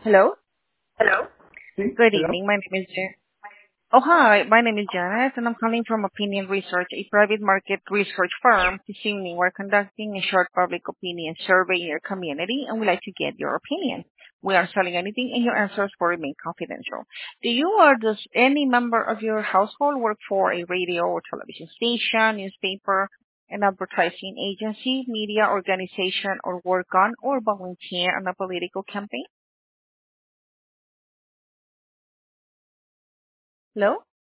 Hello. Hello? Sí, Good hello? evening. My name is Oh, hi. My name is Janet, and I'm calling from Opinion Research, a private market research firm. This evening, we're conducting a short public opinion survey in your community, and we'd like to get your opinion. We aren't selling anything, and your answers will remain confidential. Do you or does any member of your household work for a radio or television station, newspaper, an advertising agency, media organization, or work on or volunteer on a political campaign? Hello?